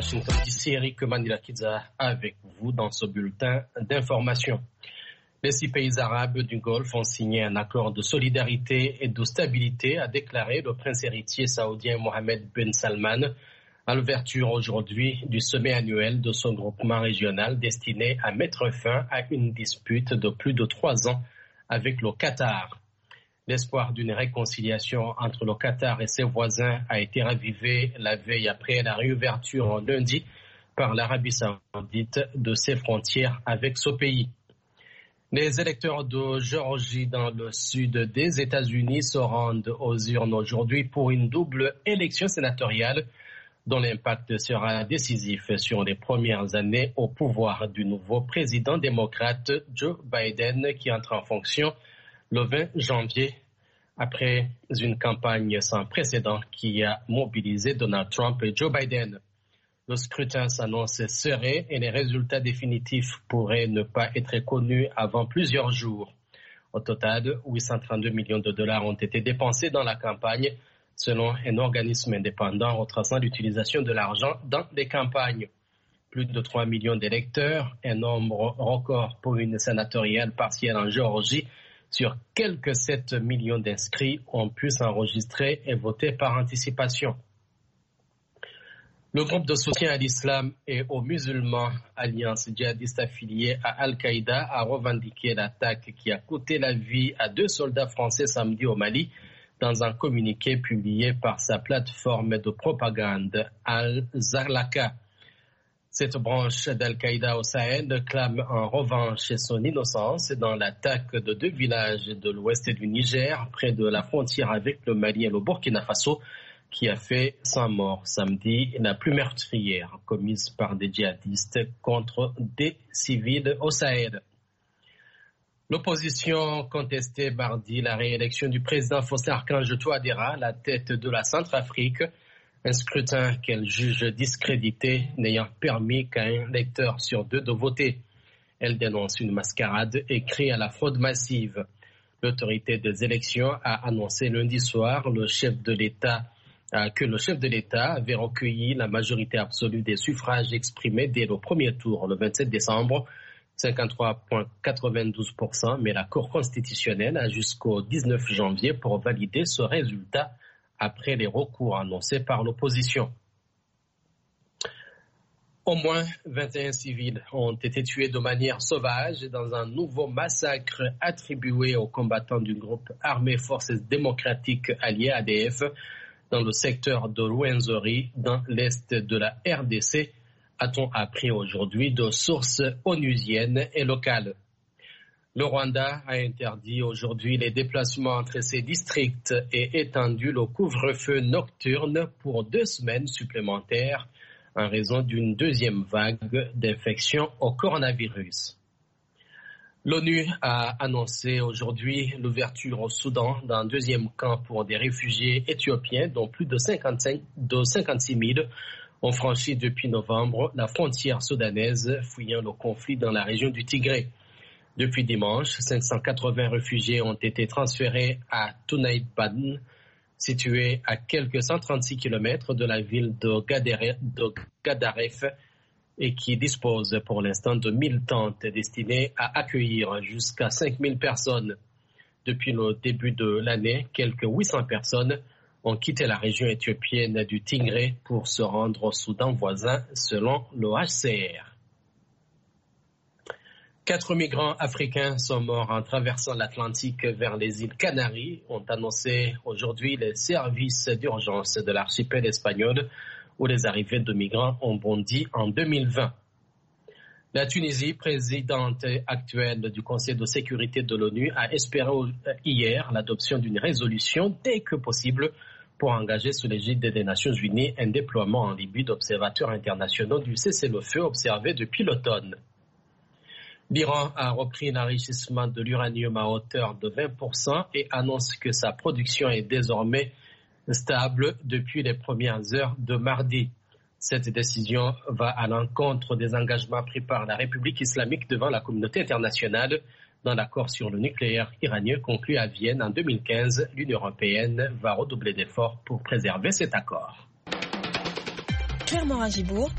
Washington DC, Eric Manila-Kiza avec vous dans ce bulletin d'information. Les 6 pays arabes du Golfe ont signé un accord de solidarité et de stabilité, a déclaré le prince héritier saoudien Mohammed bin Salman à l'ouverture aujourd'hui du sommet annuel de son groupement régional destiné à mettre fin à une dispute de plus de 3 ans avec le Qatar. L'espoir d'une réconciliation entre le Qatar et ses voisins a été ravivé la veille après la réouverture lundi par l'Arabie saoudite de ses frontières avec ce pays. Les électeurs de Géorgie dans le sud des États-Unis se rendent aux urnes aujourd'hui pour une double élection sénatoriale dont l'impact sera décisif sur les premières années au pouvoir du nouveau président démocrate Joe Biden qui entre en fonction le 20 janvier après une campagne sans précédent qui a mobilisé Donald Trump et Joe Biden. Le scrutin s'annonce serré et les résultats définitifs pourraient ne pas être connus avant plusieurs jours. Au total, 832 millions de dollars ont été dépensés dans la campagne, selon un organisme indépendant retraçant l'utilisation de l'argent dans les campagnes. Plus de 3 millions d'électeurs, un nombre record pour une sénatoriale partielle en Géorgie, sur quelques 7 millions d'inscrits ont pu s'enregistrer et voter par anticipation. Le groupe de soutien à l'islam et aux musulmans, alliance djihadiste affiliée à Al-Qaïda, a revendiqué l'attaque qui a coûté la vie à 2 soldats français samedi au Mali dans un communiqué publié par sa plateforme de propagande Al-Zarlaka. Cette branche d'Al-Qaïda au Sahel clame en revanche son innocence dans l'attaque de 2 villages de l'ouest du Niger, près de la frontière avec le Mali et le Burkina Faso, qui a fait 100 morts samedi, la plus meurtrière commise par des djihadistes contre des civils au Sahel. L'opposition contestait mardi la réélection du président Faustin-Archange Touadéra à la tête de la Centrafrique, un scrutin qu'elle juge discrédité, n'ayant permis qu'à un électeur sur 2 de voter. Elle dénonce une mascarade et crie à la fraude massive. L'autorité des élections a annoncé lundi soir que le chef de l'État avait recueilli la majorité absolue des suffrages exprimés dès le premier tour, le 27 décembre, 53,92%, mais la Cour constitutionnelle a jusqu'au 19 janvier pour valider ce résultat après les recours annoncés par l'opposition. Au moins 21 civils ont été tués de manière sauvage dans un nouveau massacre attribué aux combattants du groupe armé Forces démocratiques alliées ADF dans le secteur de Rwenzori, dans l'est de la RDC, a-t-on appris aujourd'hui de sources onusiennes et locales. Le Rwanda a interdit aujourd'hui les déplacements entre ces districts et étendu le couvre-feu nocturne pour 2 semaines supplémentaires en raison d'une deuxième vague d'infection au coronavirus. L'ONU a annoncé aujourd'hui l'ouverture au Soudan d'un 2e camp pour des réfugiés éthiopiens dont plus de 56 000 ont franchi depuis novembre la frontière soudanaise, fuyant le conflit dans la région du Tigré. Depuis dimanche, 580 réfugiés ont été transférés à Tunaïban, situé à quelques 136 km de la ville de Gadaref, et qui dispose pour l'instant de 1000 tentes destinées à accueillir jusqu'à 5000 personnes. Depuis le début de l'année, quelques 800 personnes ont quitté la région éthiopienne du Tigré pour se rendre au Soudan voisin, selon le HCR. 4 migrants africains sont morts en traversant l'Atlantique vers les îles Canaries, ont annoncé aujourd'hui les services d'urgence de l'archipel espagnol, où les arrivées de migrants ont bondi en 2020. La Tunisie, présidente actuelle du Conseil de sécurité de l'ONU, a espéré hier l'adoption d'une résolution dès que possible pour engager sous l'égide des Nations Unies un déploiement en Libye d'observateurs internationaux du cessez-le-feu observé depuis l'automne. L'Iran a repris l'enrichissement de l'uranium à hauteur de 20% et annonce que sa production est désormais stable depuis les premières heures de mardi. Cette décision va à l'encontre des engagements pris par la République islamique devant la communauté internationale dans l'accord sur le nucléaire iranien conclu à Vienne en 2015. L'Union européenne va redoubler d'efforts pour préserver cet accord. Claire Morin-Gibourg.